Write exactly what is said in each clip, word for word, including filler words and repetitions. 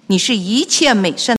你是一切美善。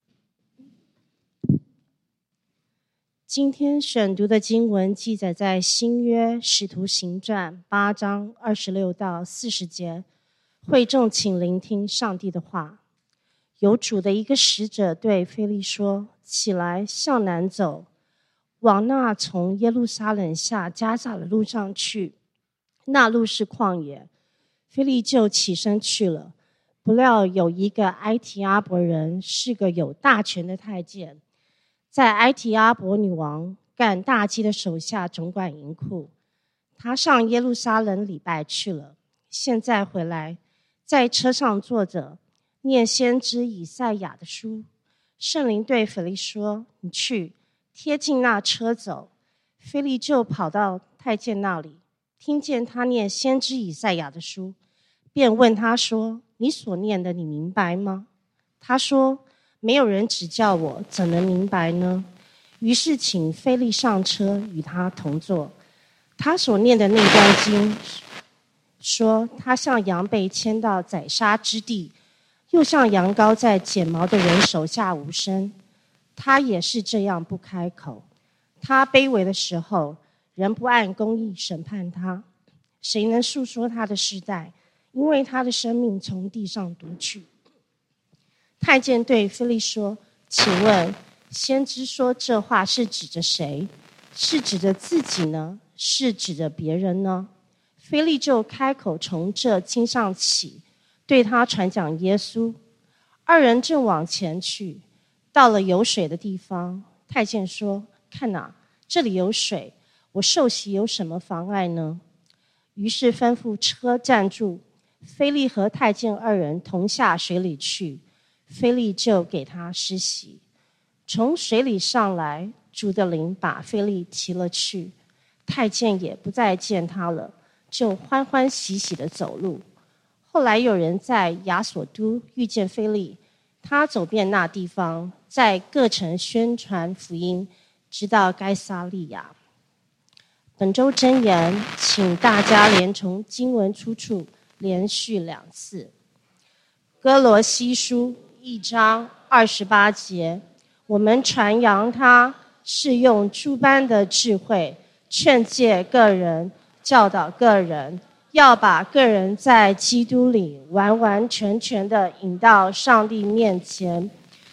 今天选读的经文记载在新约使徒行传八章二十六到四十节。会众请聆听上帝的话。有主的一个使者对腓力说：起来，向南走，往那从耶路撒冷下迦萨的路上去，那路是旷野。腓力就起身去了。不料有一个埃提阿伯人，是个有大权的太监，在埃提阿伯女王干大基的手下总管银库。他上耶路撒冷礼拜去了，现在回来，在车上坐着，念先知以赛亚的书。圣灵对腓力说：你去，贴近那车走。腓力就跑到太监那里，听见他念先知以赛亚的书，便问他说：你所念的你明白吗？他说：没有人指教我，怎能明白呢？于是请腓力上车，与他同坐。他所念的那段经说，他像羊被牵到宰杀之地，又像羊羔在剪毛的人手下无声。他也是这样不开口。他卑微的时候，人不按公义审判他，谁能述说他的世代？因为他的生命从地上夺去。太监对腓力说：请问先知说这话是指着谁？是指着自己呢？是指着别人呢？腓力就开口从这经上起，对他传讲耶稣。二人正往前去，到了有水的地方，太监说：看哪，这里有水，我受洗有什么妨碍呢？于是吩咐车站住，腓力和太监二人同下水里去，腓力就给他施洗。从水里上来，主的灵把腓力提了去，太监也不再见他了，就欢欢喜喜地走路。后来有人在亚索都遇见腓力，他走遍那地方，在各城宣传福音，直到该撒利亚。本周箴言，请大家连从经文出处连续两次。哥罗西书一章二十八节，我们传扬他是用诸般的智慧劝诫个人，教导个人，要把个人在基督里完完全全的引到上帝面前。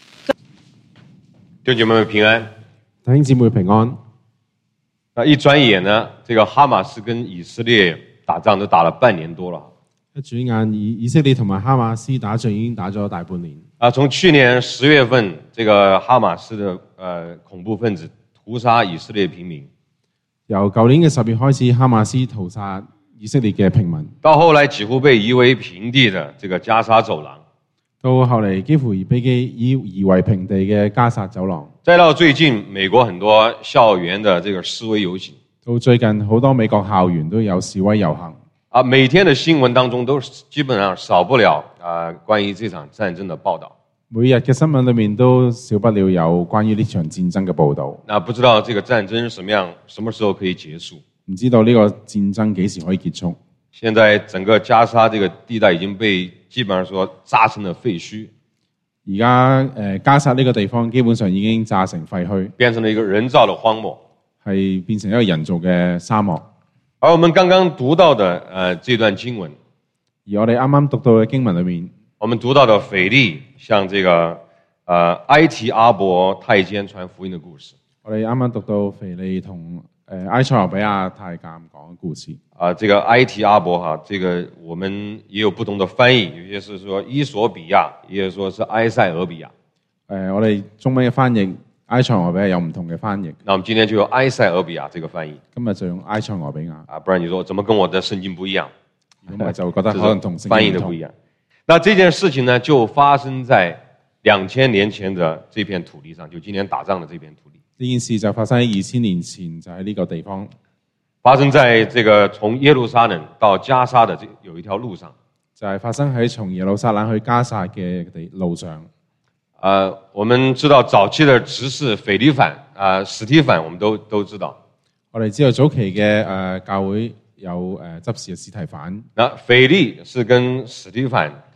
弟兄姐妹们平安， 弟兄姊妹平安。 那一转眼呢，这个哈马斯跟以色列打仗都打了半年多了。 一轉眼，以以色列同埋哈馬斯打仗已經打咗大半年。 啊，從去年十月份，這個哈馬斯的呃恐怖分子屠殺以色列平民， 由舊年嘅十月開始，哈馬斯屠殺以色列嘅平民， 到後來幾乎被夷為平地的這個加沙走廊， 到後嚟幾乎被夷夷為平地嘅加沙走廊， 再到最近美國很多校園的這個示威遊行， 到最近好多美國校園都有示威遊行。 啊，每天的新聞當中都基本上少不了啊關於這場戰爭的報道。 每日嘅新聞裏面都少不了有關於呢場戰爭嘅報導。 那不知道這個戰爭什麼樣，什麼時候可以結束？ 唔知道呢個戰爭幾時可以結束？ 現在整個加沙這個地帶已經被基本上說炸成了廢墟。 而家誒加沙呢個地方基本上已經炸成廢墟， 變成了一個人造的荒漠， 係變成一個人造嘅沙漠。 而我們剛剛讀到的呃這段經文， 而我哋啱啱讀到嘅經文裏面， 我們讀到的腓力向這個呃埃提阿伯太監傳福音的故事。 我哋啱啱讀到腓力同誒埃塞俄比亞太監講嘅故事。 啊、呃，這個埃提阿伯哈，這個我們也有不同的翻譯，有些是說伊索比亞，也有說是埃塞俄比亞。誒、 呃，我哋中文嘅翻譯埃塞俄比亞有唔同嘅翻譯。 那我們今天就用埃塞俄比亞這個翻譯。 今日就用埃塞俄比亞。 啊，不然你說怎麼跟我的聖經不一樣？ 咁我就覺得可能同聖經翻譯的不一樣。那這件事情呢，就發生在兩千年前的這片土地上，就今年打仗的這片土地。 呢件事就發生喺二千年前，就喺呢個地方。 發生在這個從耶路撒冷到加沙的這有一條路上。 就係發生喺從耶路撒冷去加沙嘅地路上。 呃，我們知道早期的執事腓利反啊、呃、史提反，我們都都知道。 我哋知道早期嘅誒、呃、教會有誒、呃、執事嘅史提反。 那腓力是跟史提反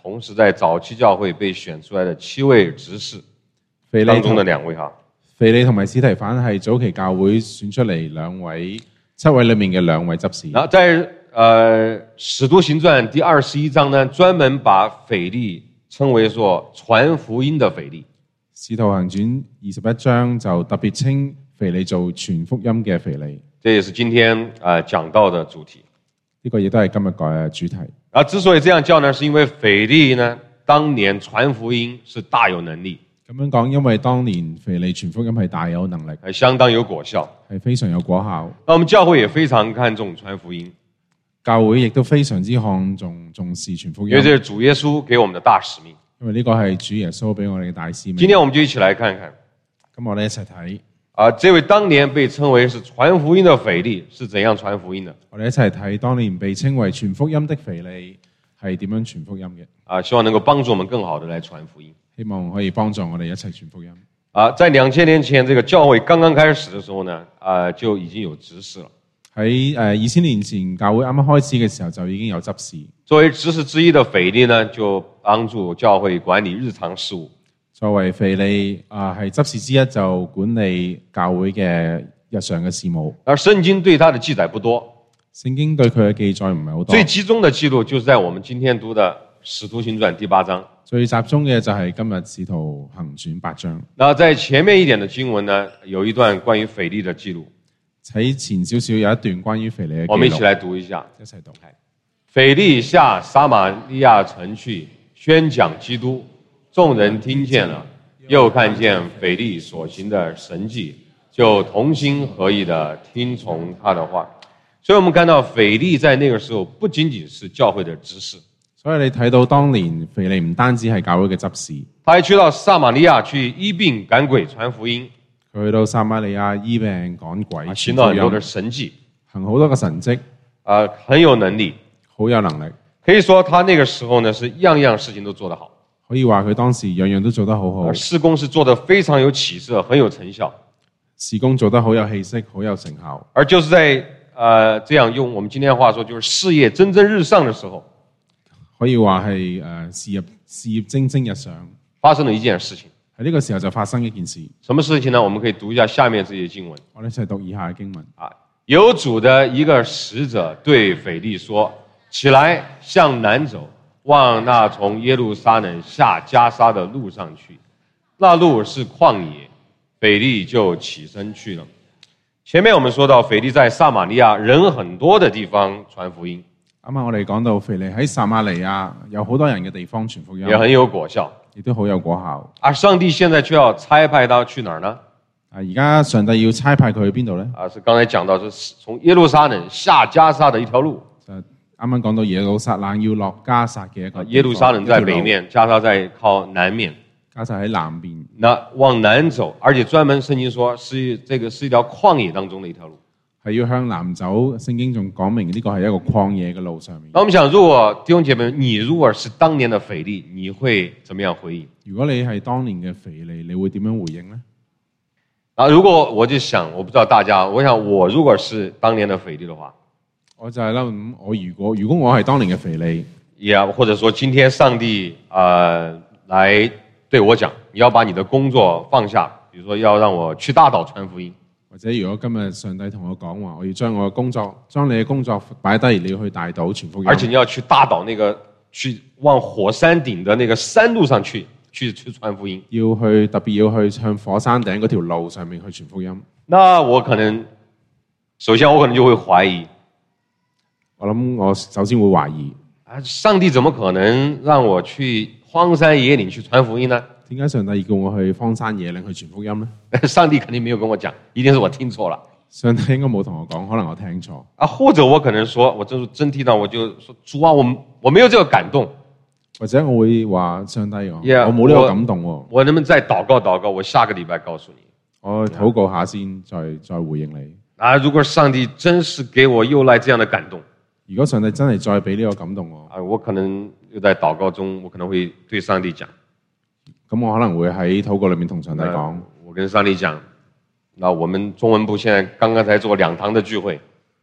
同時在早期教會被選出來的七位執事當中的兩位哈。 腓利同埋司提反係早期教會選出嚟兩位七位裏面嘅兩位執事。 然後在呃使徒行傳第二十一章呢，專門把腓利稱為說傳福音的腓利。 使徒行傳二十一章就特別稱腓利做傳福音嘅腓利。 這也是今天啊、呃、講到的主題。 呢個亦都係今日嘅主題。 啊，之所以這樣叫呢，是因為腓利呢當年傳福音是大有能力。 咁樣講，因為當年腓利傳福音係大有能力， 係相當有果效， 係非常有果效。 那我們教會也非常看重傳福音， 教會亦都非常之看重重視傳福音， 因為這是主耶穌給我們的大使命。 因為呢個係主耶穌俾我哋嘅大使命。 今天我們就一起來看看， 咁我哋一齊睇啊，這位當年被稱為是傳福音的腓利是怎樣傳福音的？ 我哋一齊睇當年被稱為傳福音的腓利係點樣傳福音嘅。 啊，希望能夠幫助我們更好的來傳福音。 希望可以幫助我哋一齊傳福音。 啊，在兩千年前，這個教會剛剛開始的時候呢，啊，就已經有執事了。 喺誒二千年前，教會啱啱開始嘅時候就已經有執事。 作為執事之一的腓利呢，就幫助教會管理日常事務。 作為腓利啊，係執事之一，就管理教會嘅日常嘅事務。 而聖經對他的記載不多， 聖經對佢嘅記載唔係好多。 最集中的記錄就是在我們今天讀的《使徒行傳》第八章。 最集中嘅就係今日使徒行傳八章。 那在前面一點的經文呢，有一段關於腓利的記錄。 喺前少少有一段關於腓利嘅記錄。 我們一起來讀一下， 一齊讀。 腓利下撒瑪利亞城去宣講基督，眾人聽見了，又看見腓利所行的神蹟，就同心合意的聽從他的話。所以我們看到腓利在那個時候不僅僅是教會的執事。 所以你睇到當年腓利唔單止係教會嘅執事， 他還去到撒瑪利亞去醫病趕鬼傳福音。 佢去到撒瑪利亞醫病趕鬼， 行到很多的神蹟， 行好多個神蹟， 啊、呃，很有能力， 好有能力。 可以說他那個時候呢，是樣樣事情都做得好。 可以話佢當時樣樣都做得好好。 而事工是做得非常有起色，很有成效。 事工做得好有氣息，好有成效。 而就是在呃這樣用我們今天的話說，就是事業蒸蒸日上的時候。 可以話係誒事業事業蒸蒸日上， 發生了一件事情。 喺呢個時候就發生一件事。 什麼事情呢？我們可以讀一下下面這些經文。 我哋一齊讀以下嘅經文。 啊，有主的一個使者對腓利說：起來，向南走，往那從耶路撒冷下加沙的路上去。那路是曠野，腓利就起身去了。前面我們說到腓利在撒瑪利亞人很多的地方傳福音。 啱啱我哋講到腓利喺撒瑪利亞有好多人嘅地方傳福音， 也很有果效， 亦都好有果效。 而上帝現在卻要差派他去哪兒呢？ 啊，而家上帝要差派佢去邊度呢？ 啊，是剛才講到是從耶路撒冷下加沙的一條路。 就啱啱講到耶路撒冷要落加撒嘅一個。 耶路撒冷在北面，加沙在靠南面。 加撒喺南邊。 那往南走，而且專門聖經說是這個是一條曠野當中的一條路。 係要向南走，聖經仲講明呢個係一個曠野嘅路上面。 那我們想，如果弟兄姐妹，你如果是當年的腓利，你會怎麼樣回應？ 如果你係當年嘅腓利，你會點樣回應呢？ 啊，如果我就想，我不知道大家，我想我如果是當年的腓利的話， 我就係諗，我如果如果我係當年嘅腓利， 也、yeah, 或者說今天上帝啊、呃、來對我講，你要把你的工作放下，比如說要讓我去大島傳福音。 或者如果今日上帝同我講話，我要將我嘅工作，將你嘅工作擺低，你要去大島傳福音。 而且你要去大島那個，去往火山頂的那個山路上去，去去傳福音。 要去特別要去向火山頂嗰條路上面去傳福音。 那我可能，首先我可能就會懷疑。 我諗我首先會懷疑， 啊，上帝怎麼可能讓我去荒山野嶺去傳福音呢？ 點解上帝叫我去荒山野嶺去傳福音呢？ 上帝肯定沒有跟我講，一定是我聽錯了。 上帝應該冇同我講，可能我聽錯。 啊，或者我可能說，我真真聽到我就說，主啊，我我沒有這個感動。 或者我會話上帝我， yeah, 我冇呢個感動。我， 我能不能再禱告禱告？我下個禮拜告訴你。 我禱告下先，再再回應你。 啊，如果上帝真是給我又來這樣的感動， 如果上帝真係再俾呢個感動我， 啊，我可能又在禱告中，我可能會對上帝講。 咁我可能會喺禱告裏面同上帝講、 呃，我跟上帝講，那我們中文部現在剛剛才做兩堂的聚會，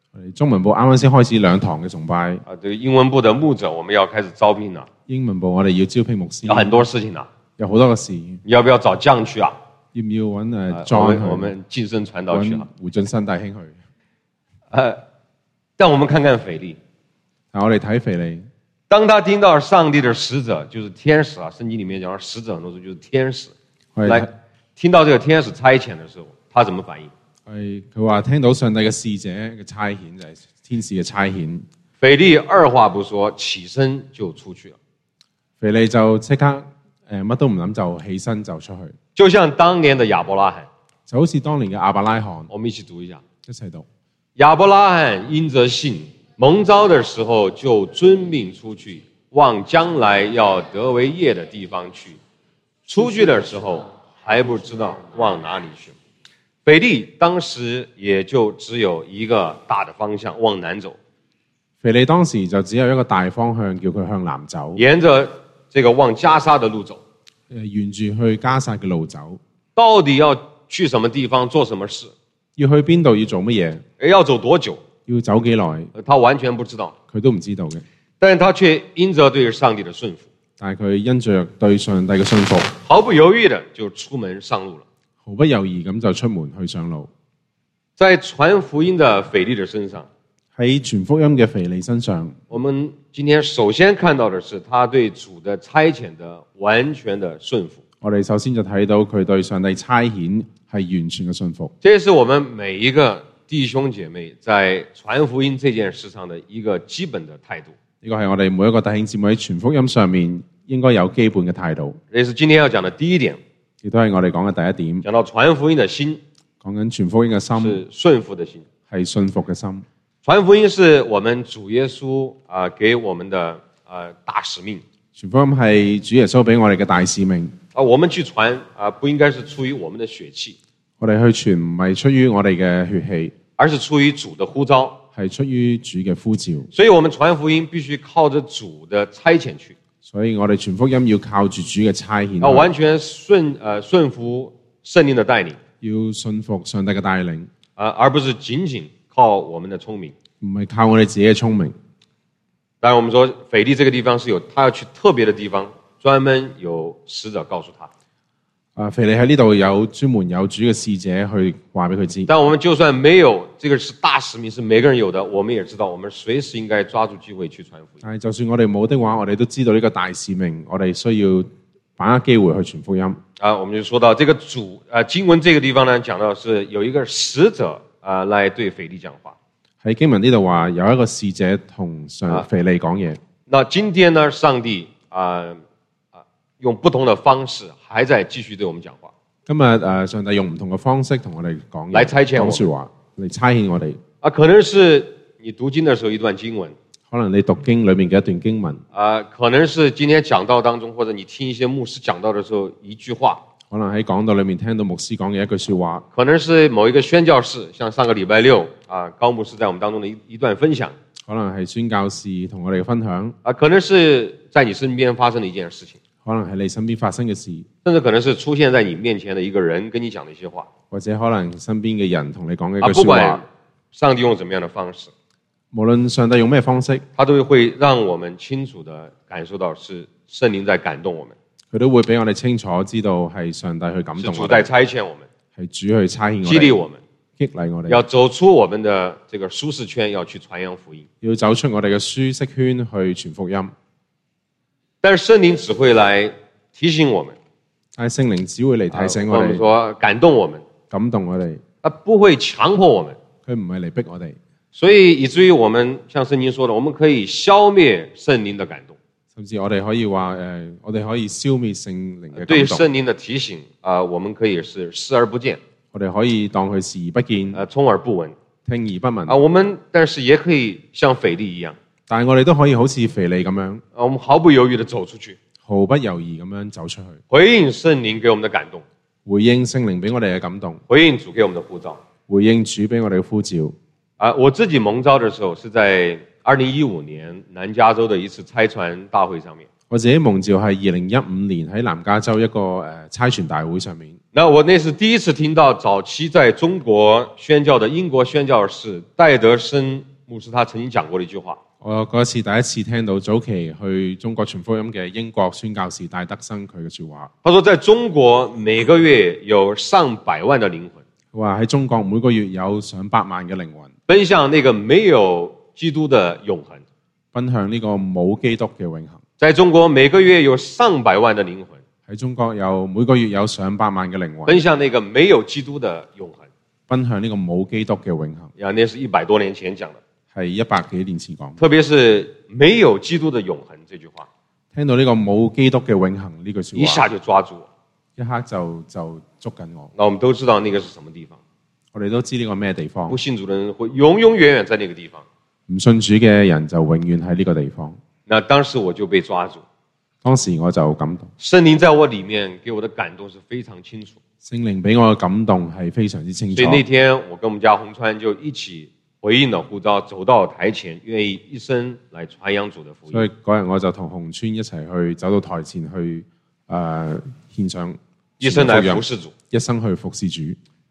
我哋中文部啱啱先開始兩堂嘅崇拜， 啊，這個英文部的牧者我們要開始招聘了， 英文部我哋要招聘牧師， 有很多事情了， 有好多個事， 你要不要找將去啊？ 要唔要揾誒啊我 John 們去我們晉升傳道去揾啊？ 胡俊新弟兄去？ 呃，但我們看看腓利， 但我哋睇腓利， 當他聽到上帝的使者，就是天使啊，聖經裡面講使者很多時候就是天使， 我哋來聽到這個天使差遣的時候，他怎麼反應？ 係佢話聽到上帝嘅使者嘅差遣就係天使嘅差遣， 腓利二話不說，起身就出去了。 腓利就即刻誒乜都唔諗就起身就出去， 就像當年的亞伯拉罕， 就好似當年嘅亞伯拉罕， 我們一起讀一下。 一齊讀。 亞伯拉罕因着信，蒙召的時候就遵命出去，往將來要得為業的地方去。出去的時候還不知道往哪裡去。腓利當時也就只有一個大的方向，往南走。 腓利當時就只有一個大方向，叫佢向南走， 沿着這個往加沙的路走。 誒沿住去加撒嘅路走。 到底要去什麼地方做什麼事？ 要去邊度要做乜嘢？ 要走多久？ 要走幾耐？ 他完全不知道， 佢都唔知道嘅。 但他卻因着對上帝的順服， 但係佢因着對上帝嘅信服， 毫不猶豫的就出門上路了。 毫不猶豫咁就出門去上路。 在傳福音的腓利的身上， 喺傳福音嘅腓利身上， 我們今天首先看到的是他對主的差遣的完全的順服。 我哋首先就睇到佢對上帝差遣係完全嘅信服。 這是我們每一個弟兄姐妹在傳福音這件事上的一個基本的態度。 呢個係我哋每一個弟兄姊妹喺傳福音上面應該有基本嘅態度。 這是今天要講的第一點， 亦都係我哋講嘅第一點。 講到傳福音的心， 講緊傳福音嘅心是順服的心， 係信服嘅心。 傳福音是我們主耶穌啊給我們的啊大使命。 傳福音係主耶穌俾我哋嘅大使命。 啊，我們去傳啊，不應該是出於我們的血氣， 我哋去傳唔係出於我哋嘅血氣， 而是出於主的呼召， 係出於主嘅呼召。 所以我們傳福音必須靠着主的差遣去。 所以我哋傳福音要靠住主嘅差遣， 要完全順呃順服聖靈的帶領， 要信服上帝嘅帶領， 啊，而不是僅僅靠我們的聰明。 唔係靠我哋自己嘅聰明。 當然，我們說腓利這個地方是有他要去特別的地方，專門有使者告訴他。 啊，腓利喺呢度有專門有主嘅使者去話俾佢知。 但我們就算沒有，這個是大使命，是每個人有的，我們也知道，我們隨時應該抓住機會去傳福音。 但係就算我哋冇的話，我哋都知道呢個大使命，我哋需要把握機會去傳福音。 啊，我們就說到這個主，啊經文這個地方呢，講到是有一個使者啊來對腓利講話。 喺經文呢度話有一個使者同上腓利講嘢。 那今天呢，上帝啊啊用不同的方式，還在繼續對我們講話。 今日誒，上帝用唔同嘅方式同我哋講嘢， 來差遣我講說話，嚟差遣我哋。 啊，可能是你讀經的時候一段經文， 可能你讀經裏面嘅一段經文， 啊，可能是今天講道當中，或者你聽一些牧師講道的時候一句話， 可能喺講道裏面聽到牧師講嘅一句說話， 可能是某一個宣教士，像上個禮拜六啊，高牧師在我們當中的一一段分享， 可能係宣教士同我哋嘅分享， 啊，可能是在你身邊發生的一件事情， 可能係你身邊發生嘅事， 甚至可能是出現在你面前的一個人跟你講的一些話， 或者可能身邊嘅人同你講嘅啊， 一句說話。 不管上帝用怎麼樣的方式， 無論上帝用咩方式， 他都會讓我們清楚地感受到是聖靈在感動我們， 佢都會俾我哋清楚知道係上帝去感動我哋， 是主在差遣我們， 係主去差遣我哋， 激勵我們， 激勵我哋， 要走出我們的這個舒適圈，要去傳揚福音， 要走出我哋嘅舒適圈去傳福音。 但是聖靈只會來提醒我們， 但係聖靈只會嚟提醒我啊，我們哋， 說感動我們， 感動我哋， 他不會強迫我們， 佢唔係嚟逼我哋。 所以以至於我們像聖經說的，我們可以消滅聖靈的感動， 甚至我哋可以話誒、呃，我哋可以消滅聖靈嘅感動。 對聖靈的提醒啊、呃，我們可以是視而不見， 我哋可以當佢視而不見， 呃，充耳不聞， 聽而不聞。 啊，我們但是也可以像腓利一樣， 但係我哋都可以好似腓利咁樣， 啊，我們毫不猶豫地走出去， 毫不猶豫咁樣走出去， 回應聖靈給我們的感動， 回應聖靈俾我哋嘅感動， 回應主給我們的呼召， 回應主俾我哋嘅呼召。 啊，我自己蒙召的時候是在二零一五年南加州的一次差傳大會上面。 我自己蒙召係二零一五年喺南加州一個誒差傳大會上面。 那我那是第一次聽到早期在中國宣教的英國宣教士戴德生牧師，他曾經講過的一句話。 我嗰次第一次聽到早期去中國傳福音嘅英國宣教士戴德生佢嘅說話。 他說在中國每個月有上百萬的靈魂。 佢話喺中國每個月有上百萬嘅靈魂奔向那個沒有基督的永恆。 奔向呢個冇基督嘅永恆。 在中國每個月有上百萬的靈魂。 喺中國有每個月有上百萬嘅靈魂。 奔向那個沒有基督的永恆。 奔向呢個冇基督嘅永恆。 呀，那是一百多年前講的。 係一百幾年前講。 特別是沒有基督的永恆這句話。 聽到呢個冇基督嘅永恆呢句說話。 一下就抓住我。 一刻就就捉緊我。 那我們都知道那個是什麼地方。 我哋都知呢個咩地方。 不信主的人會永永遠遠在那個地方。 唔信主嘅人就永遠喺呢個地方。 那當時我就被抓住。 當時我就感動。 聖靈在我裡面給我的感動是非常清楚。 聖靈俾我嘅感動係非常之清楚。 所以那天我跟我們家洪川就一起回應了呼召，走到台前，願意一生來傳揚主的福音。 所以嗰日我就同洪川一齊去走到台前去誒、呃、獻上一生來服侍主， 一生去服侍主。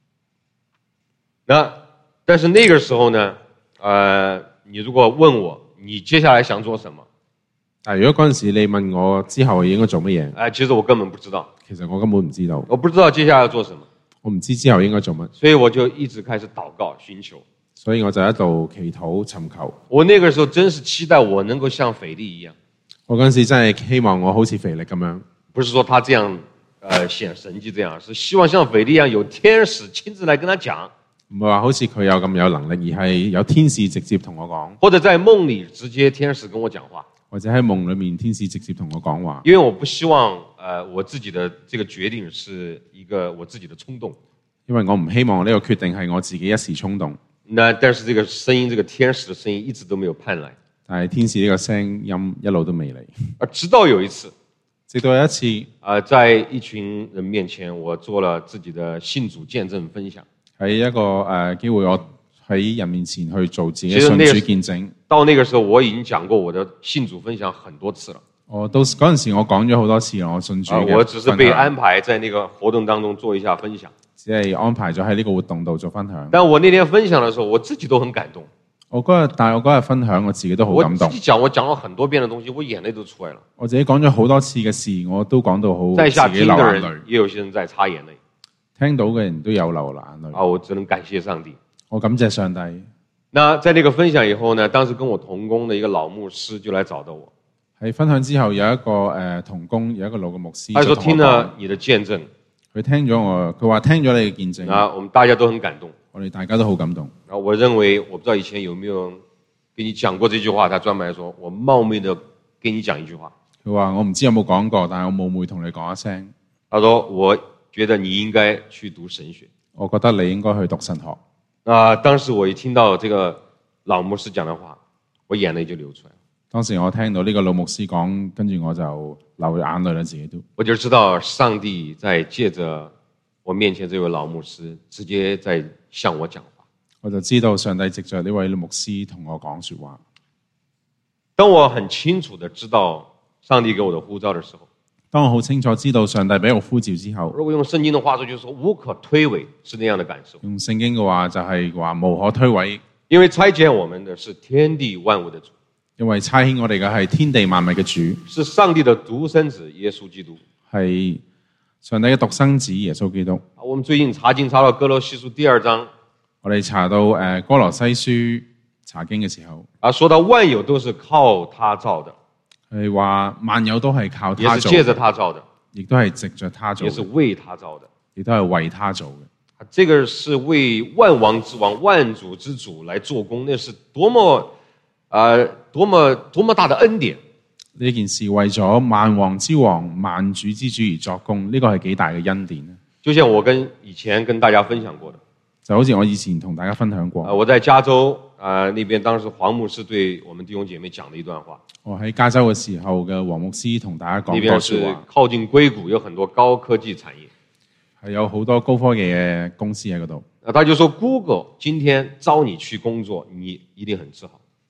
那但是那個時候呢，呃，你如果問我你接下來想做什麼？ 但係如果嗰陣時你問我之後應該做乜嘢？ 哎，其實我根本不知道。 其實我根本唔知道。 我不知道接下來要做什麼。 我唔知之後應該做乜。 所以我就一直開始禱告尋求。 所以我就一度祈禱尋求。 我那個時候真是期待我能夠像腓力一樣。 我嗰陣時真係希望我好似腓力咁樣。 不是說他這樣，呃，顯神蹟這樣，是希望像腓力一樣有天使親自來跟他講。 唔係話好似佢有咁有能力，而係有天使直接同我講。 或者在夢裡直接天使跟我講話。 或者喺夢裏面天使直接同我講話。 因為我不希望，呃，我自己的這個決定是一個我自己的衝動。 因為我唔希望呢個決定係我自己一時衝動。 那但是這個聲音，這個天使的聲音一直都沒有盼來。 但係天使呢個聲音一路都未嚟。 而直到有一次， 直到有一次， 呃，在一群人面前，我做了自己的信主見證分享。 喺一個誒、呃、機會，我喺人面前去做自己信主見證。 到那個時候，我已經講過我的信主分享很多次了。 我到嗰陣時，我講咗好多次啦，我信主嘅分享。 我只是被安排在那個活動當中做一下分享。 只係安排咗喺呢個活動度做分享。 但我那天分享的時候，我自己都很感動。 我嗰日，但係我嗰日分享，我自己都好感動。 我自己講，我講了很多遍的東西，我眼淚都出來了。 我自己講咗好多次嘅事，我都講到好在下自己流眼淚。 也有些人在擦眼淚。 聽到嘅人都有流眼淚。 啊，我只能感謝上帝。 我感謝上帝。 那在那個分享以後呢，當時跟我同工的一個老牧師就來找到我。 喺分享之後，有一個誒、呃、同工，有一個老嘅牧師就同我講。 他說聽了你的見證。 佢聽咗我，佢話聽咗你嘅見證。 啊，我們大家都很感動。 我哋大家都好感動。 啊，我認為我不知道以前有沒有跟你講過這句話，他專門來說，我冒昧的跟你講一句話。 佢話我唔知有冇講過，但係我冒昧同你講一聲。 他說我覺得你應該去讀神學。 我覺得你應該去讀神學。 啊，當時我一聽到這個老牧師講的話，我眼淚就流出來了。當時我聽到呢個老牧師講，跟住我就流眼淚啦，自己都。 我就知道上帝在借着我面前這位老牧師，直接在向我講話。 我就知道上帝藉着呢位牧師同我講說話。 當我很清楚的知道上帝給我的呼召的時候， 當我好清楚知道上帝俾我呼召之後， 如果用聖經的話說，就是說無可推諉，是那樣的感受。 用聖經嘅話就係話無可推諉， 因為差遣我們的是天地萬物的主， 因為差遣我哋嘅係天地萬物嘅主， 是上帝的獨生子耶穌基督， 係上帝嘅獨生子耶穌基督。 我們最近查經查到歌羅西書第二章， 我哋查到誒歌羅西書查經嘅時候， 啊，說到萬有都是靠他造的。 係話萬有都係靠他做， 也是借着他造的， 亦都係藉着他做， 也是為他造的， 亦都係為他做嘅。 這個是為萬王之王、萬主之主來做工，那是多麼啊、呃，多麼多麼大的恩典。 呢件事為咗萬王之王、萬主之主而作工，呢、這個係幾大嘅恩典呢？ 就像我跟以前跟大家分享過的， 就好似我以前同大家分享過。 我在加州啊、呃，那邊當時黃牧師對我們弟兄姐妹講的一段話。 我喺加州嘅時候嘅黃牧師同大家講過說話。 那邊是靠近硅谷，有很多高科技產業， 係有好多高科技嘅公司喺嗰度。 他就說 Google 今天招你去工作，你一定很自豪。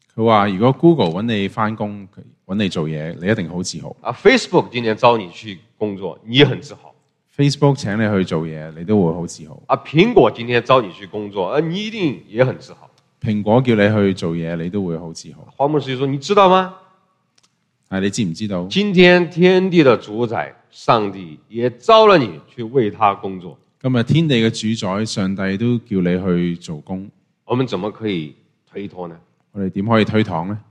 佢話：如果 Google 揾你翻工，揾你做嘢，你一定好自豪。 啊 ，Facebook 今天招你去工作，你也很自豪。 Facebook 請你去做嘢，你都會好自豪。 啊，蘋果今天招你去工作，啊，你一定也很自豪。 蘋果叫你去做嘢，你都會好自豪。 黃牧師說：你知道嗎？ 但係你知唔知道？ 今天天地的主宰上帝也招了你去為他工作。 今日天地嘅主宰上帝都叫你去做工。 我們怎麼可以推脫呢？ 我哋點可以推搪呢？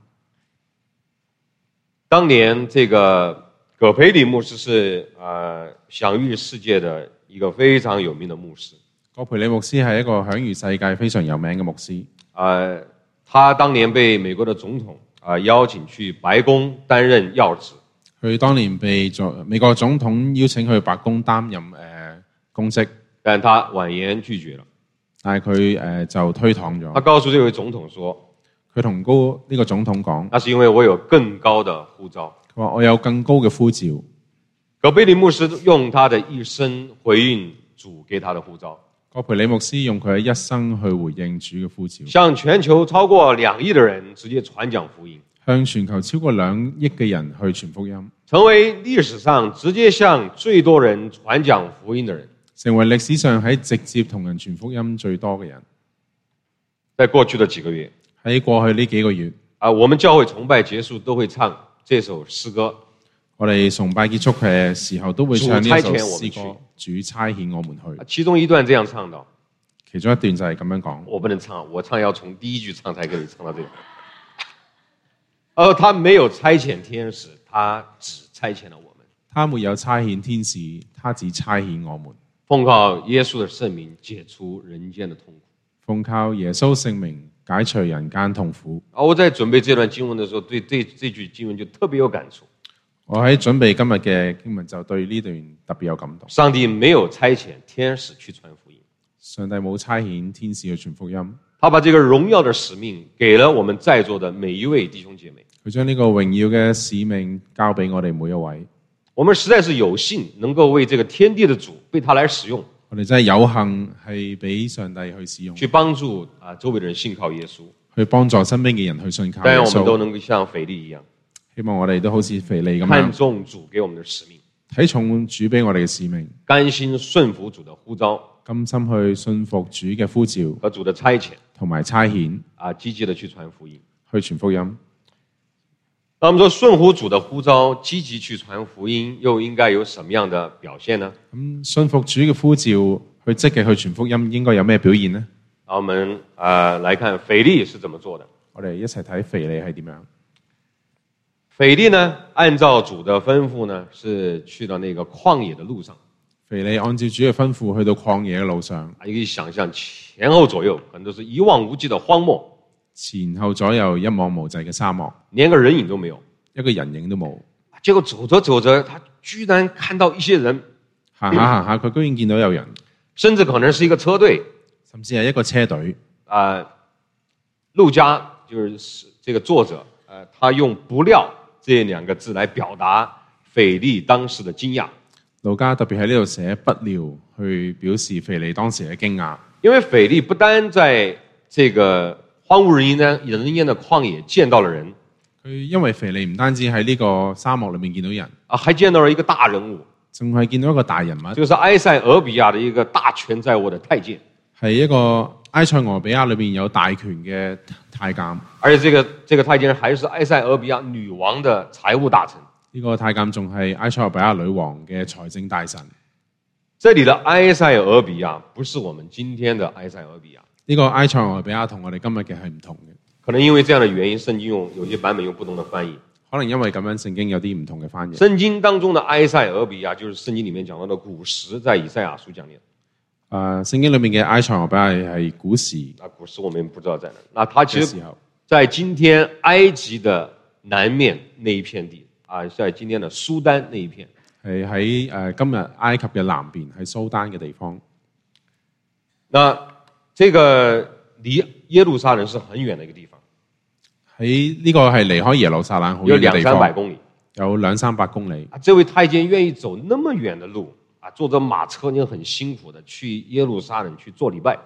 當年這個葛培理牧師是呃享譽世界的一個非常有名的牧師。 葛培理牧師係一個享譽世界非常有名嘅牧師。 呃，他當年被美國的總統啊、呃、邀請去白宮擔任要職。 佢當年被美國總統邀請去白宮擔任誒、呃、公職， 但他婉言拒絕了。 但係佢誒就推搪咗。 他告訴這位總統說。 佢同高呢個總統講， 那是因為我有更高的呼召。 佢話我有更高嘅呼召。 葛培理牧師用他的一生回應主給他的呼召。 葛培理牧師用佢嘅一生去回應主嘅呼召， 向全球超過兩億的人直接傳講福音， 向全球超過兩億嘅人去傳福音， 成為歷史上直接向最多人傳講福音的人， 成為歷史上喺直接同人傳福音最多嘅人。 在過去的幾個月。 喺過去呢幾個月， 啊，我們教會崇拜結束都會唱這首詩歌。 我哋崇拜結束嘅時候都會唱呢首詩歌。主差遣我們去。 其中一段這樣唱到， 其中一段就係咁樣講。 我不能唱，我唱要從第一句唱才可以唱到這個。而他沒有差遣天使，他只差遣了我們。 他沒有差遣天使，他只差遣我們。 奉靠耶穌的聖名，解除人間的痛苦。 奉靠耶穌聖名，解除人間痛苦。 啊！我在準備這段經文的時候，對這這句經文就特別有感觸。 我喺準備今日嘅經文，就對呢段特別有感動。 上帝沒有差遣天使去傳福音， 上帝冇差遣天使去傳福音。 他把這個榮耀的使命給了我們在座的每一位弟兄姐妹。 佢將呢個榮耀嘅使命交俾我哋每一位。 我們實在是有幸能夠為這個天地的主被他來使用。 我哋真係有幸係俾上帝去使用， 去幫助啊周圍的人信靠耶穌， 去幫助身邊嘅人去信靠耶穌。 但願我們都能夠像腓利一樣， 希望我哋都好似腓利咁樣看重主給我們的使命， 睇重主俾我哋嘅使命， 甘心順服主的呼召， 甘心去信服主嘅呼召和主的差遣， 同埋差遣啊積極的去傳福音， 去傳福音。 那我們說順服主的呼召，積極去傳福音，又應該有什麼樣的表現呢？ 咁信服主嘅呼召，去積極去傳福音，應該有咩表現呢？ 那我們啊、呃、來看腓利是怎麼做的。 我哋一齊睇腓利係點樣。 腓利呢，按照主的吩咐呢，是去到那個曠野的路上。 腓利按照主嘅吩咐去到曠野嘅路上， 你可以想象前後左右可能都是一望無際的荒漠。 前後左右一望無際嘅沙漠， 連個人影都沒有， 一個人影都冇。 結果走着走着，他居然看到一些人， 行下行下，佢居然見到有人， 甚至可能是一個車隊， 甚至係一個車隊。 啊、呃，路加就是這個作者，呃，他用不料這兩個字來表達腓利當時的驚訝。 路加特別喺呢度寫不料，去表示腓利當時嘅驚訝。 因為腓利不單在這個荒無人煙的人煙的曠野見到了人， 佢因為腓利唔單止喺呢個沙漠裏面見到人， 啊，還見到了一個大人物， 仲係見到一個大人物， 就是埃塞俄比亞的一個大權在握的太監， 係一個埃塞俄比亞裏面有大權嘅太監， 而且這個這個太監還是埃塞俄比亞女王的財務大臣。 呢個太監仲係埃塞俄比亞女王嘅財政大臣。 這裡的埃塞俄比亞不是我們今天的埃塞俄比亞。 呢個埃塞俄比亞同我哋今日嘅係唔同嘅， 可能因為這樣的原因，聖經用有些版本用不同的翻譯。 可能因為咁樣，聖經有啲唔同嘅翻譯。 聖經當中的埃塞俄比亞，就是聖經裡面講到的古時，在以賽亞書講的。 誒，聖經裡面嘅埃塞俄比亞係古時。 啊，古時我們不知道在哪。那它其實在今天埃及的南面那一片地，啊，在今天的蘇丹那一片， 係喺誒今日埃及嘅南邊，喺蘇丹嘅地方。 那這個離耶路撒冷是很遠的一個地方， 喺呢個係離開耶路撒冷好遠嘅地方， 有兩三百公里， 有兩三百公里。 啊，這位太監願意走那麼遠的路，啊，坐着馬車，你很辛苦的去耶路撒冷去做禮拜。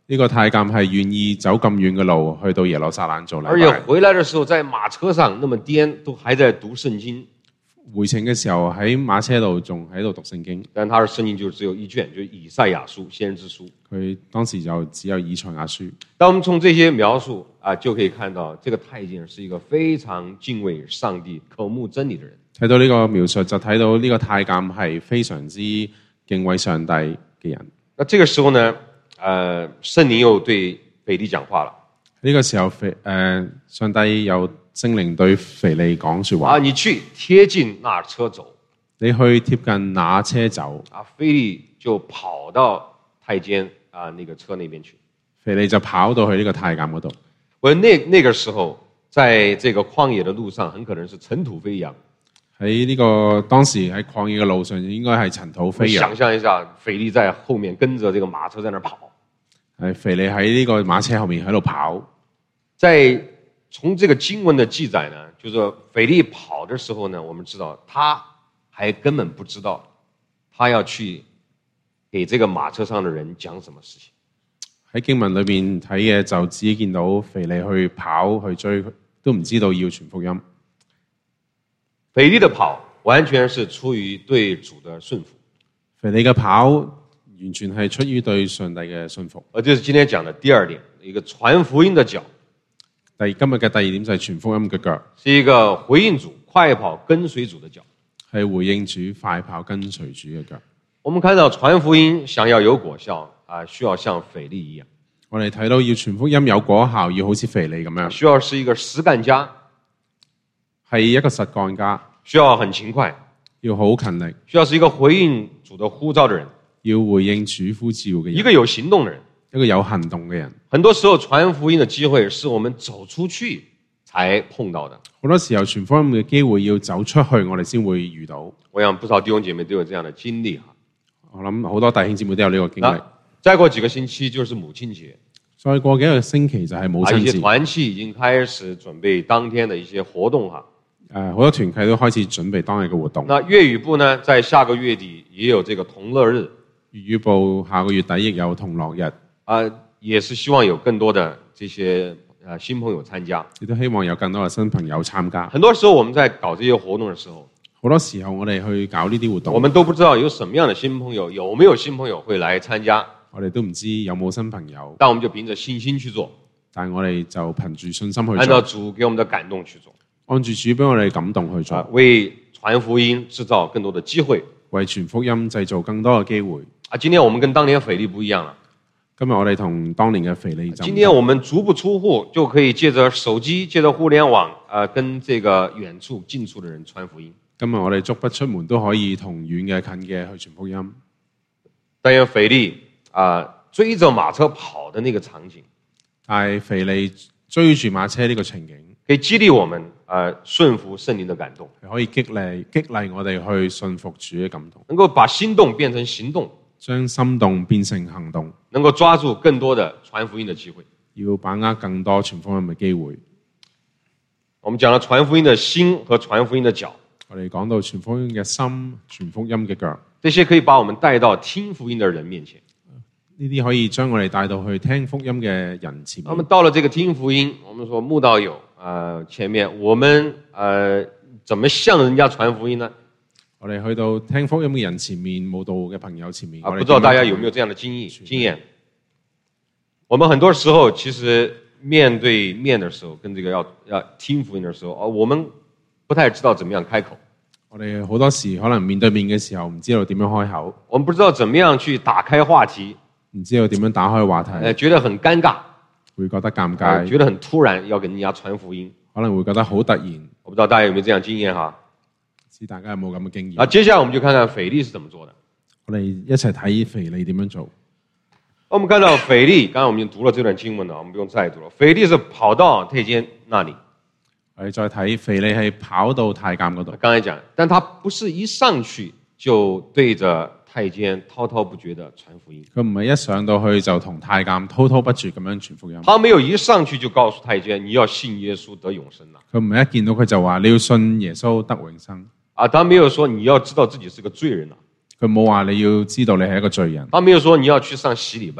呢個太監係願意走咁遠嘅路去到耶路撒冷做禮拜， 而且回來的時候在馬車上那麼顛，都還在讀聖經。 回程嘅時候喺馬車度仲喺度讀聖經， 但他的聖經就只有一卷，就是以賽亞書先知書。 佢當時就只有以賽亞書。 當我們從這些描述啊，就可以看到這個太監是一個非常敬畏上帝、渴慕真理的人。 睇到呢個描述就睇到呢個太監係非常之敬畏上帝嘅人。 那這個時候呢，呃，聖靈又對腓利講話了。 呢個時候，腓誒上帝有聖靈對腓利講說話。 啊，你去貼近那車走。 你去貼近那車走。 啊，腓利就跑到太監啊那個車那邊去。 腓利就跑到去呢個太監嗰度。 我那那個時候，在這個曠野的路上，很可能是塵土飛揚。 喺呢個當時喺曠野嘅路上，應該係塵土飛揚。 想象一下，腓利在後面跟着這個馬車在那跑。 係腓利喺呢個馬車後面喺度跑。 在從這個經文的記載呢，就是腓利跑的時候呢，我們知道他還根本不知道他要去給這個馬車上的人講什麼事情。 喺經文裏面睇嘅就只見到腓利去跑去追，都唔知道要傳福音。 腓利的跑完全是出於對主的順服。 腓利嘅跑完全係出於對上帝嘅順服。 而這是今天講的第二點，一個傳福音的腳。 第今日嘅第二點就係傳福音嘅腳， 是一個回應主、快跑跟隨主的腳， 係回應主、快跑跟隨主嘅腳。 我們看到傳福音想要有果效啊，需要像腓利一樣。 我哋睇到要傳福音有果效，要好似腓利咁樣， 需要是一個實幹家， 係一個實幹家， 需要很勤快， 要好勤力， 需要是一個回應主的呼召的人， 要回應主呼召嘅人， 一個有行動的人。 一個有行動嘅人。 很多時候傳福音的機會是我們走出去才碰到的。 好多時候傳福音嘅機會要走出去，我哋先會遇到。 我想不少弟兄姐妹都有這樣的經歷哈。 我諗好多弟兄姊妹都有呢個經歷。 再過幾個星期就是母親節， 再過幾個星期就係母親節。 一些團契已經開始準備當天的一些活動哈。 誒，好多團契都開始準備當日嘅活動。 那粵語部呢，在下個月底也有這個同樂日。 粵語部下個月底亦有同樂日。 啊，也是希望有更多的這些呃新朋友參加， 亦都希望有更多嘅新朋友參加。 很多時候我們在搞這些活動的時候， 好多時候我哋去搞呢啲活動， 我們都不知道有什麼樣的新朋友，有沒有新朋友會來參加， 我哋都唔知有冇新朋友， 但我們就憑着信心去做， 但我哋就憑住信心去做， 按照主給我們的感動去做， 按住主俾我哋感動去做， 啊，為傳福音製造更多的機會， 為傳福音製造更多嘅機會。 啊，今天我們跟當年腓利不一樣了。 今日我哋同當年嘅腓利就， 今天我們足不出戶就可以借着手機、借着互聯網，呃，跟這個遠處近處的人傳福音。 今日我哋足不出門都可以同遠嘅近嘅去傳福音。 但願腓利啊、呃、追着馬車跑的那個場景， 但係腓利追住馬車呢個情景， 可以激勵我們呃順服聖靈的感動， 係可以激勵激勵我哋去順服主嘅感動， 能夠把心動變成行動。 將心動變成行動， 能夠抓住更多的傳福音的機會， 要把握更多傳福音嘅機會。 我們講了傳福音的心和傳福音的腳， 我哋講到傳福音嘅心、傳福音嘅腳， 這些可以把我們帶到聽福音的人面前。 呢啲可以將我哋帶到去聽福音嘅人前面。 那麼到了這個聽福音，我們說慕道友，呃，前面我們呃怎麼向人家傳福音呢？ 我哋去到聽福音嘅人前面，慕道嘅朋友前面， 啊，不知道大家有沒有這樣的經驗經驗？我們很多時候其實面對面的時候，跟這個要要聽福音的時候，啊，我們不太知道怎麼樣開口。 我哋好多時可能面對面嘅時候，唔知道點樣開口。 我們不知道怎麼樣去打開話題， 唔知道點樣打開話題， 呃，覺得很尷尬， 會覺得尷尬， 呃，覺得很突然，要跟人家傳福音， 可能會覺得好突然。 我不知道大家有沒有這樣經驗哈？ 知大家有冇咁嘅經驗？ 啊，接下來我們就看看腓利是怎麼做的。 我哋一齊睇腓利點樣做。 我們看到腓利，剛才我們已經讀了這段經文了，我們不用再讀了。腓利是跑到太監那裡， 我哋再睇腓利係跑到太監嗰度。 剛才講，但他不是一上去就對着太監滔滔不絕的傳福音。 佢唔係一上到去就同太監滔滔不絕咁樣傳福音。 他沒有一上去就告訴太監你要信耶穌得永生啦。 佢唔係一見到佢就話你要信耶穌得永生。 啊，他沒有說你要知道自己是個罪人啦。 佢冇話你要知道你係一個罪人。 他沒有說你要去上洗禮班啦。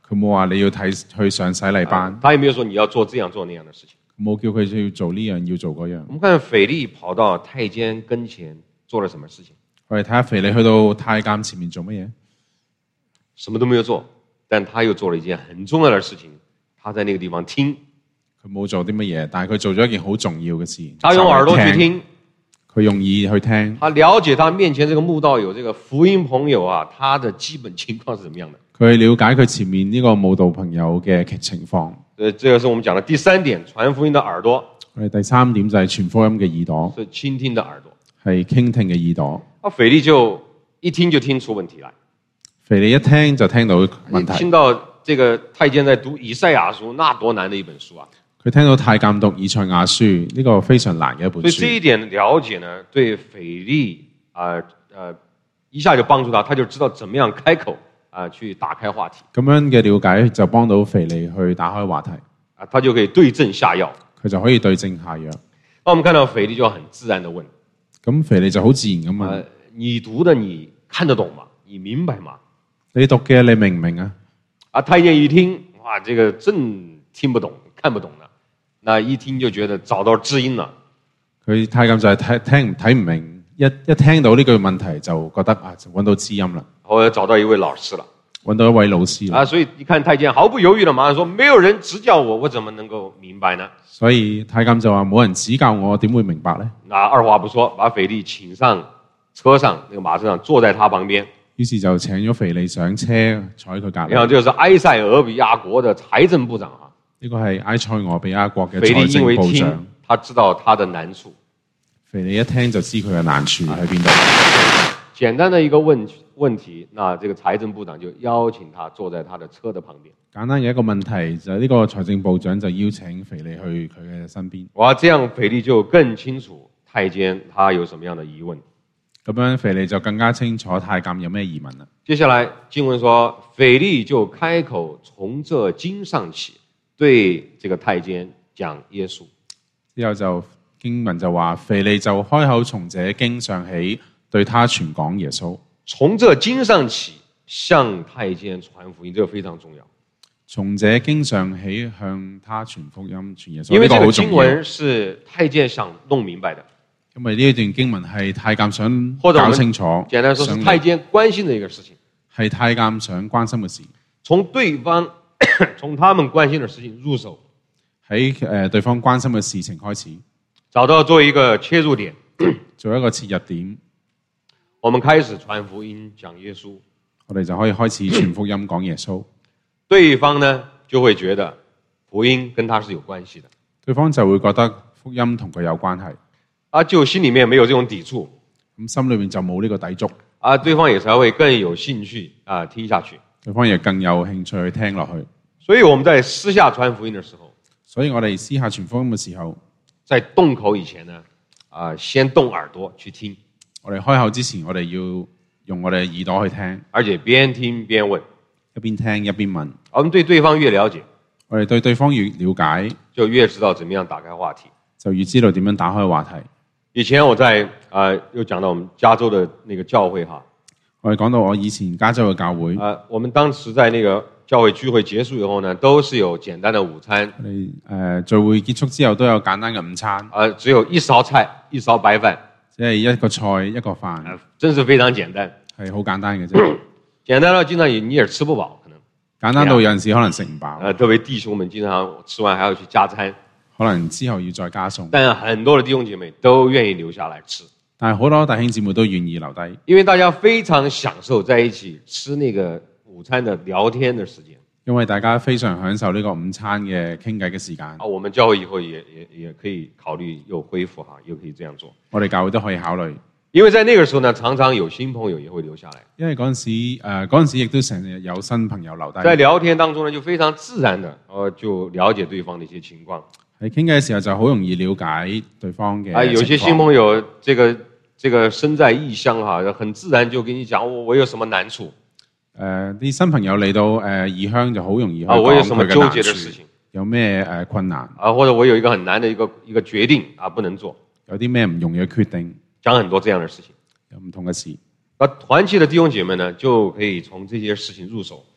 佢冇話你要睇去上洗禮班， 他也沒有說你要做這樣做那樣的事情。 冇叫佢要做呢樣要做嗰樣。 我們看腓利跑到太監跟前做了什麼事情？ 我哋睇下腓利去到太監前面做乜嘢？ 什麼都沒有做，但他又做了一件很重要的事情，他在那個地方聽。 佢冇做啲乜嘢，但係佢做咗一件好重要嘅事。 他用耳朵去聽， 佢用耳去聽。 他了解他面前這個慕道友，這個福音朋友啊，他的基本情況是怎麼樣的？ 佢了解佢前面呢個慕道朋友嘅情況。 呃，這個是我們講的第三點，傳福音的耳朵。 我哋第三點就係傳福音嘅耳朵， 是傾聽的耳朵， 係傾聽嘅耳朵。 啊，腓利就一聽就聽出問題來。 腓利一聽就聽到問題。 聽到這個太監在讀以賽亞書，那多難的一本書啊！ 佢聽到太監讀以賽亞書，呢、這個非常難嘅一本書。 所以這一點了解呢，對腓利啊，呃，一下就幫助他，他就知道怎麼樣開口啊、呃，去打開話題。 咁樣嘅了解就幫到腓利去打開話題， 啊，他就可以對症下藥。 佢就可以對症下藥。 那我們看到腓利就很自然地問： 咁腓利就好自然咁問、 呃，你讀的你看得懂嗎？你明白嗎？ 你讀嘅你明唔明啊？ 啊，太監一聽，哇，這個真聽不懂，看不懂的，那一聽就覺得找到知音了。 佢太監就係睇聽睇唔明，一一聽到呢句問題就覺得啊，就揾到知音啦。 後來找到一位老師了， 揾到一位老師啦。 啊，所以一看太監毫不猶豫的馬上說：沒有人指教我，我怎麼能夠明白呢？ 所以太監就話：冇人指教我，點會明白呢？ 那二話不說，把腓利請上車上，那個馬車上，坐在他旁邊。 於是就請咗腓利上車，坐喺佢隔離。 然後這個是埃塞俄比亞國的財政部長啊。 呢個係埃塞俄比亞國嘅腓利財政部因為聽長。 他知道他的難處。 腓利一聽就知佢嘅難處喺邊度。 簡單的一個問問題，那這個財政部長就邀請他坐在他的車的旁邊。 簡單嘅一個問題就係呢個財政部長就邀請腓利去佢嘅身邊。 哇，這樣腓利就更清楚太監他有什麼樣的疑問。 咁樣腓利就更加清楚太監有咩疑問啦。 接下來經文說，腓利就開口從這經上起，對這個太監講耶穌。 之後就經文就話，腓利就開口從這經上起，對他傳講耶穌。 從這經上起向太監傳福音，這個非常重要。 從這經上起向他傳福音傳耶穌， 因為這個經文是太監想弄明白的。 因為呢一段經文係太監想搞清楚， 簡單說是太監關心的一個事情， 係太監想關心嘅事。 從對方從他們關心的事情入手， 喺誒對方關心嘅事情開始， 找到做一個切入點， 做一個切入點， 我們開始傳福音講耶穌， 我哋就可以開始傳福音講耶穌。 對方呢就會覺得福音跟他是有關係的， 對方就會覺得福音同佢有關係。 啊，就心裏面沒有這種抵觸， 咁心裏面就冇呢個抵觸， 啊，對方也才會更有興趣啊聽下去， 對方也更有興趣去聽落去。 所以我們在私下傳福音的時候， 所以我哋私下傳福音嘅時候， 在動口以前呢，啊，先動耳朵去聽。 我哋開口之前，我哋要用我哋嘅耳朵去聽， 而且邊聽邊問， 一邊聽一邊問。 我們對對方越了解， 我哋對對方越了解， 就越知道怎麼樣打開話題， 就越知道點樣打開話題。 以前我在啊、呃，又講到我們加州的那個教會哈， 我哋講到我以前加州嘅教會， 啊、呃，我們當時在那個教會聚會結束以後呢，都是有簡單的午餐。 我哋誒、呃、聚會結束之後都有簡單嘅午餐， 啊、呃，只有一勺菜，一勺白飯， 即係一個菜一個飯， 呃，真是非常簡單， 係好簡單嘅啫。 簡單到經常也你也吃不飽，可能簡單到有陣時可能食唔飽。 呃，特別弟兄們經常吃完還要去加餐。 可能之後要再加餸， 但很多的弟兄姐妹都願意留下來吃， 但係好多弟兄姊妹都願意留低， 因為大家非常享受在一起吃那個午餐的聊天的時間， 因為大家非常享受呢個午餐嘅傾偈嘅時間。 啊，我們教會以後也也也可以考慮又恢復哈，又可以這樣做。 我哋教會都可以考慮， 因為在那個時候呢，常常有新朋友也會留下來， 因為嗰陣時誒嗰陣時亦都成日有新朋友留低， 在聊天當中呢，就非常自然的，呃，就了解對方的一些情況。 喺傾偈嘅時候就好容易了解對方嘅。啊， 有些新朋友，這個這個身在異鄉哈，很自然就跟你講我我有什麼難處。誒、 呃，啲新朋友嚟到誒異鄉就好容易去啊，我有什麼糾結的事情，有咩誒困難啊，或者我有一個很難的一個一個決定啊，不能做。 有啲咩唔容易嘅決定， 講很多這樣的事情， 有唔同嘅事。 那團契的弟兄姐妹呢，就可以從這些事情入手。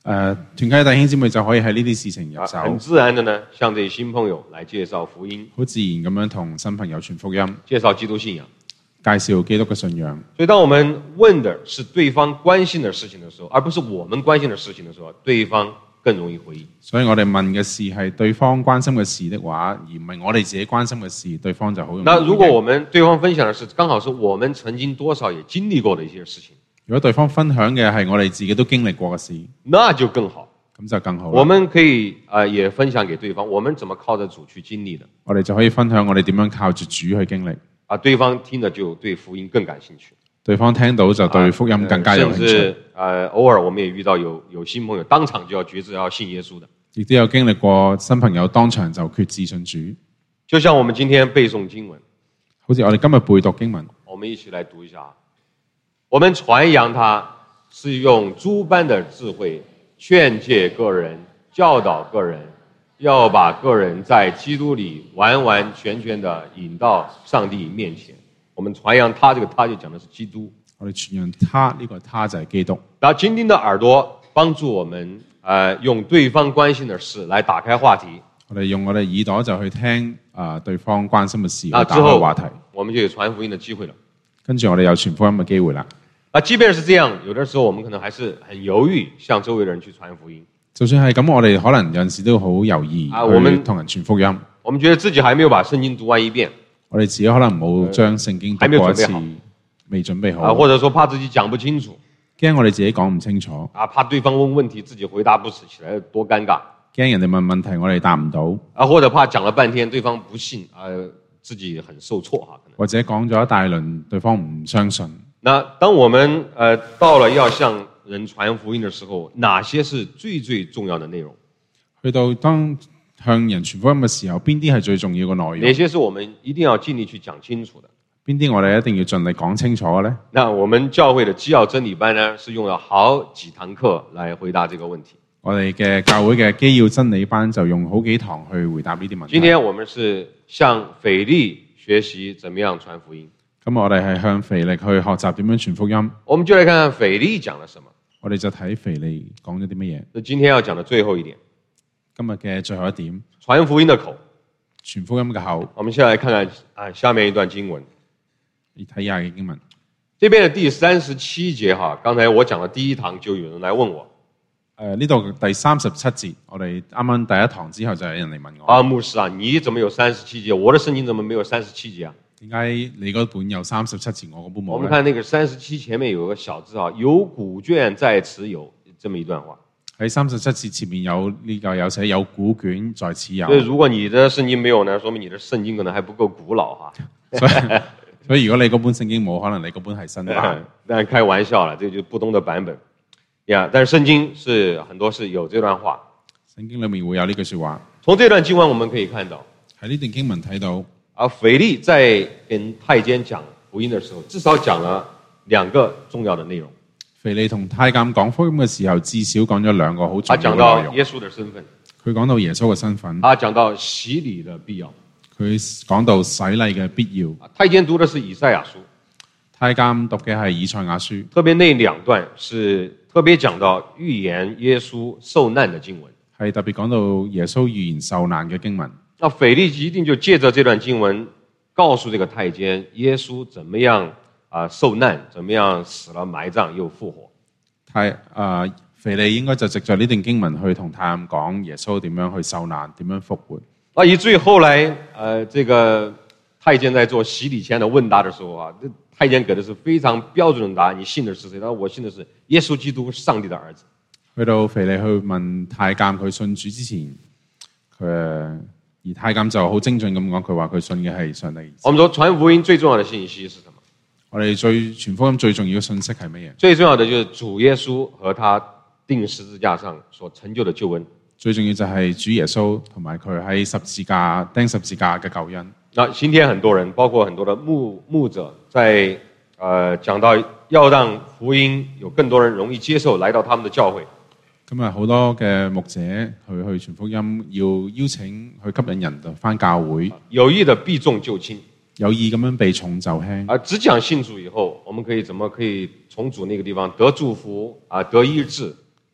誒團契弟兄姊妹就可以喺呢啲事情入啊， 手， 很自然的呢，向這些新朋友來介紹福音， 好自然咁樣同新朋友傳福音， 介紹基督信仰。 介紹基督嘅信仰。 所以當我們問的是對方關心的事情的時候，而不是我們關心的事情的時候，對方更容易回應。 所以我哋問嘅事係對方關心嘅事的話，而唔係我哋自己關心嘅事，對方就好容易回應。 那如果我們對方分享的是剛好是我們曾經多少也經歷過的一些事情， 如果對方分享嘅係我哋自己都經歷過嘅事， 那就更好。 咁就更好。 我們可以呃也分享給對方，我們怎麼靠着主去經歷的。 我哋就可以分享我哋點樣靠住主去經歷。 啊，對方聽了就對福音更感興趣。 對方聽到就對福音更加有興趣。 甚至呃偶爾我們也遇到有有新朋友當場就要決志要信耶穌的。 亦都有經歷過新朋友當場就決志信主。 就像我們今天背誦經文， 好似我哋今日背讀經文， 我們一起來讀一下。我們傳揚它，是用諸般的智慧勸誡個人，教導個人，要把個人在基督裏完完全全的引到上帝面前。我們傳揚他，這個他就講的是基督。 我哋傳揚他，呢、這個他就係基督。 然後傾聽的耳朵幫助我們，呃，用對方關心的事來打開話題。 我哋用我哋耳朵就去聽啊、呃、對方關心嘅事，去那打開話題。 我們就有傳福音的機會了。 跟住我哋有傳福音嘅機會啦。 啊，即便是這樣，有的時候我們可能還是很猶豫，向周圍的人去傳福音。 就算係咁，我哋可能有陣時都好猶豫啊，我們去同人傳福音。 我們覺得自己還沒有把聖經讀完一遍， 我哋自己可能冇將聖經讀過一次，未準備好， 啊，或者說怕自己講不清楚， 驚我哋自己講唔清楚， 啊，怕對方問問題自己回答不起來多尷尬， 驚人哋問問題我哋答唔到， 啊，或者怕講了半天對方不信，啊，自己很受挫哈，可能或者講咗一大輪對方唔相信。 那當我們呃到了要向人傳福音的時候，哪些是最最重要的內容？ 去到當向人傳福音嘅時候，邊啲係最重要嘅內容？ 哪些是我們一定要盡力去講清楚的？ 邊啲我哋一定要盡力講清楚嘅呢？ 那我們教會的基要真理班呢，是用了好幾堂課來回答這個問題。 我哋嘅教會嘅基要真理班就用好幾堂去回答呢啲問題。 今天我們是向腓利學習怎麼樣傳福音。 咁我哋係向腓力去學習點樣傳福音。 我們就來看看腓利講了什麼。 我哋就睇腓利講咗啲乜嘢。 那今天要講的最後一點， 今日嘅最後一點， 傳福音的口， 傳福音嘅口。 我們先來看看啊下面一段經文。 你睇下嘅經文， 這邊的第三十七節哈，剛才我講的第一堂就有人來問我。 誒呢度第三十七節，我哋啱啱第一堂之後就有人嚟問我。 啊，牧師啊，你怎麼有三十七節？我的聖經怎麼沒有三十七節啊？ 點解你嗰本有三十七節，我嗰本冇？ 我們看那個三十七前面有個小字啊，有古卷在此有，這麼一段話。 喺三十七節前面有呢個有寫有古卷在此有。 所以如果你的聖經沒有呢，說明你的聖經可能還不夠古老哈。 所以所以如果你嗰本聖經冇，可能你嗰本係新版。 但開玩笑啦，這就是不同的版本。呀、yeah, 但是聖經是很多是有這段話。 聖經裏面會有呢句說話。 從這段經文我們可以看到， 喺呢段經文睇到。 而腓利在跟太監講福音的時候，至少講了兩個重要的內容。 腓利同太監講福音嘅時候，至少講咗兩個好重要嘅內容。 他講到耶穌的身份， 佢講到耶穌嘅身份。 他講到洗禮的必要， 佢講到洗禮嘅必要。 太監讀的是以賽亞書， 太監讀嘅係以賽亞書。 特別那兩段是特別講到預言耶穌受難的經文， 係特別講到耶穌預言受難嘅經文。 那腓利一定就借着這段經文，告訴這個太監，耶穌怎麼樣啊、呃、受難，怎麼樣死了埋葬又復活。 太啊，腓利應該就藉着呢段經文去同太監講耶穌點樣去受難，點樣復活。啊， 以至於後來，呃，這個太監在做洗禮前的問答的時候啊，太監給的是非常標準的答案。你信的是誰？他說我信的是耶穌基督，上帝的兒子。去到腓利去問太監佢信主之前，佢。而太監就好精準咁講，佢話佢信嘅係上帝。我們說傳福音最重要的信息是什麼？我哋最傳福音最重要嘅信息係乜嘢？最重要的就是主耶穌和他釘十字架上所成就的救恩。最重要就係主耶穌同埋佢喺十字架釘十字架嘅救恩。那今天很多人，包括很多的牧牧者，在呃講到要讓福音有更多人容易接受，來到他們的教會。咁啊，好多嘅牧者去去傳福音，要邀請去吸引人就返教會。有意的避重就輕，有意咁樣避重就輕。啊，只講信主以後，我們可以怎麼可以從主那個地方得祝福啊，得醫治？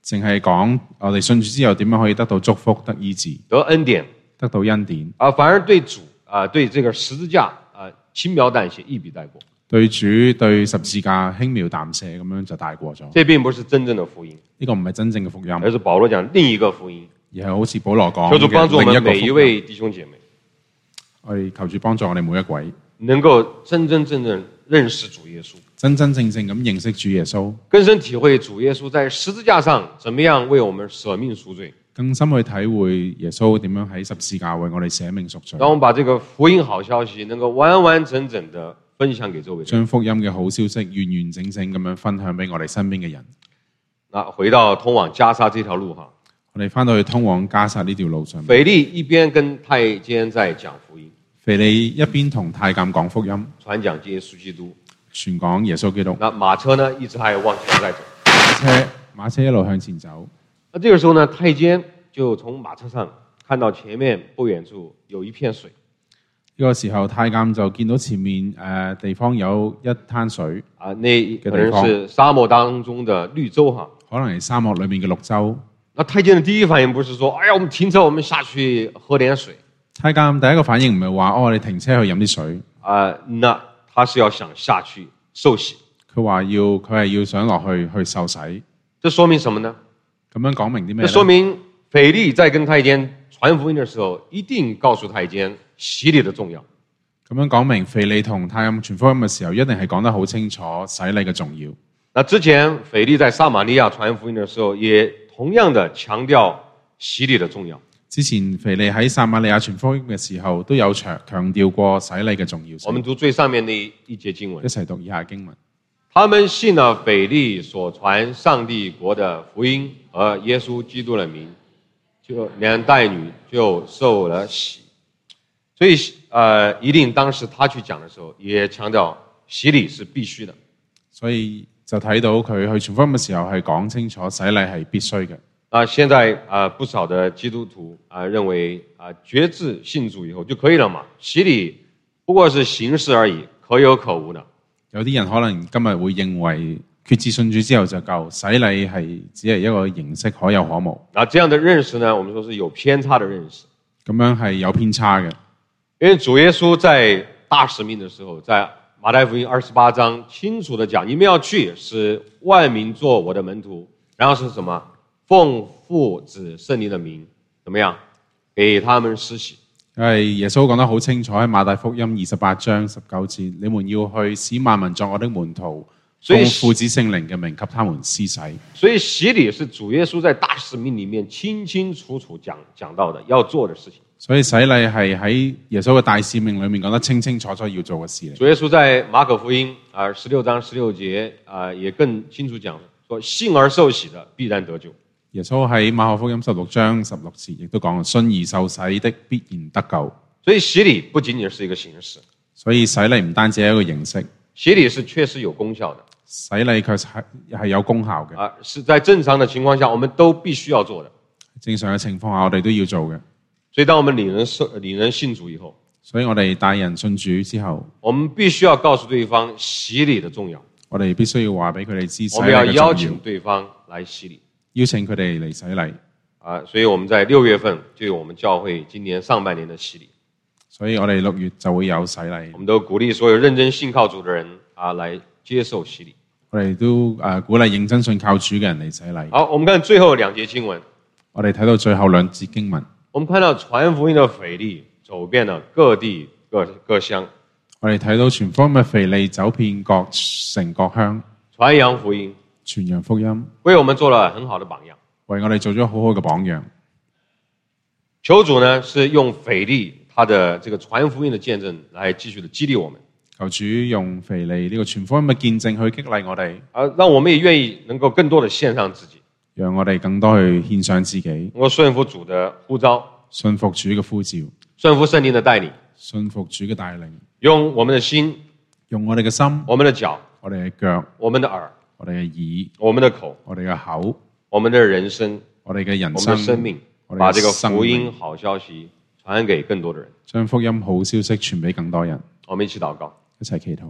淨係講我哋信主之後點樣可以得到祝福、得醫治、 得恩典， 得到恩典。 啊，反而對主啊，對這個十字架啊輕描淡寫，一筆帶過。 對主對十字架輕描淡寫咁樣就帶過咗。 這並不是真正的福音， 呢個唔係真正嘅福音， 而是保羅講另一個福音。 而係好似保羅講求主幫助我們嘅另一個福音。 每一位弟兄姐妹， 我哋求主幫助我哋每一位， 能夠真真正正認識主耶穌， 真真正正咁認識主耶穌， 更深體會主耶穌在十字架上怎麼樣為我們捨命贖罪， 更深去體會耶穌點樣喺十字架為我哋捨命贖罪。 讓我們把這個福音好消息能夠完完整整的分享給周圍人。 將福音嘅好消息完完整整咁樣分享俾我哋身邊嘅人。 那回到通往加沙這條路哈， 我哋翻到去通往加沙呢條路上， 腓利一邊跟太監在講福音， 腓利一邊同太監講福音， 傳講耶穌基督， 傳講耶穌基督。 那馬車呢一直還往前在走， 馬車馬車一路向前走。 那這個時候呢，太監就從馬車上看到前面不遠處有一片水。 呢個時候，太監就見到前面誒、呃、地方有一灘水啊，那可能是沙漠當中的綠洲哈， 可能係沙漠裏面嘅綠洲。 那太監的第一反應不是說，哎呀，我們停車，我們下去喝點水。 太監第一個反應唔係話，哦，我哋停車去飲啲水。 啊，那他是要想下去受洗。 佢話要，佢係要想落去去受洗。 這說明什麼呢？ 咁樣講明啲咩？ 這說明腓利在跟太監傳福音的時候，一定告訴太監洗禮的重要。 咁樣講明腓利同太監傳福音嘅時候，一定係講得好清楚洗禮嘅重要。 那之前腓利在撒瑪利亞傳福音的時候，也同樣的強調洗禮的重要。 之前腓利喺撒瑪利亞傳福音嘅時候，都有強強調過洗禮嘅重要性。 我們讀最上面那一節經文， 一齊讀以下經文。 他們信了腓利所傳上帝國的福音和耶穌基督的名，就連帶女就受了洗。所以，呃，一定當時他去講的時候，也強調洗禮是必須的。 所以就睇到佢去傳福音嘅時候，係講清楚洗禮係必須嘅。 啊，現在啊、呃，不少的基督徒啊、呃、認為啊、呃，決志信主以後就可以了嘛，洗禮不過是形式而已，可有可無的。 有啲人可能今日會認為決志信主之後就夠，洗禮係只係一個形式，可有可無。 啊，這樣的認識呢，我們說是有偏差的認識。 咁樣係有偏差嘅。 因為主耶穌在大使命的時候，在馬太福音二十八章清楚的講，你們要去，使萬民做我的門徒，然後是什麼？奉父子聖靈的名，怎麼樣？給他們施洗。 因為耶穌講得好清楚喺馬太福音二十八章十九節，你們要去使萬民作我的門徒，奉父子聖靈嘅名給他們施洗。 所以洗禮是主耶穌在大使命裡面清清楚楚講講到的要做的事情。 所以洗禮係喺耶穌嘅大使命裡面講得清清楚楚要做嘅事嚟。 主耶穌在馬可福音啊十六章十六節啊也更清楚講，說信而受洗的必然得救。 耶穌喺馬可福音十六章十六節亦都講，信而受洗的必然得救。 所以洗禮不僅僅是一個形式， 所以洗禮唔單止係一個形式， 洗禮是確實有功效的。 洗禮確實係係有功效嘅。 啊，是在正常的情況下，我們都必須要做的。 正常嘅情況下，我哋都要做嘅。 所以當我們領人受領人信主以後， 所以我哋帶人信主之後， 我們必須要告訴對方洗禮的重要。 我哋必須要話俾佢哋知洗禮嘅重要。 我們要邀請對方來洗禮， 邀請佢哋嚟洗禮。 啊，所以我們在六月份就有我們教會今年上半年的洗禮。 所以我哋六月就會有洗禮。 我們都鼓勵所有認真信靠主的人啊，來接受洗禮。 我哋都誒、呃、鼓勵認真信靠主嘅人嚟洗禮。 好，我們看最後兩節經文。 我哋睇到最後兩節經文。 我們看到傳福音的腓利走遍了各地各各鄉。 我哋睇到傳福音嘅腓利走遍各城各鄉， 傳揚福音， 傳揚福音， 為我們做了很好的榜樣， 為我哋做咗好好嘅榜樣。 求主呢是用腓利他的這個傳福音的見證來繼續的激勵我們。 求主用腓利呢個傳福音嘅見證去激勵我哋， 啊，讓我們也願意能夠更多的獻上自己， 讓我哋更多去獻上自己， 能夠順服主的呼召， 信服主嘅呼召， 順服聖靈的帶領， 信服主嘅帶領， 用我們的心， 用我哋嘅心， 我們的腳， 我哋嘅腳， 我們的耳， 我哋嘅耳， 我們的口， 我哋嘅口， 我們的人生， 我哋嘅人我們生， 的生命，把這個福音好消息傳給更多的人， 將福音好消息傳俾更多人。 我們一起禱告， 一齊祈禱。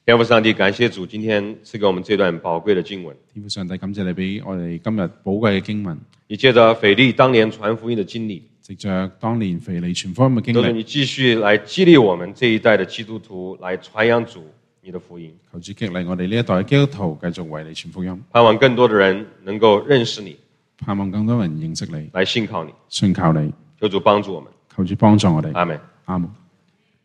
天父上帝，感謝主今天賜給我們這段寶貴的經文。 天父上帝，感謝你俾我哋今日寶貴嘅經文。 你借着腓利當年傳福音的經歷， 藉着當年腓利傳福音嘅經歷， 求主你繼續來激勵我們這一代的基督徒來傳揚主你的福音。 求主激勵我哋呢一代嘅基督徒繼續為你傳福音， 盼望更多的人能夠認識你， 盼望更多人認識你， 來信靠你， 信靠你。 求主幫助我們。 求主幫助我哋。 阿們。 阿門。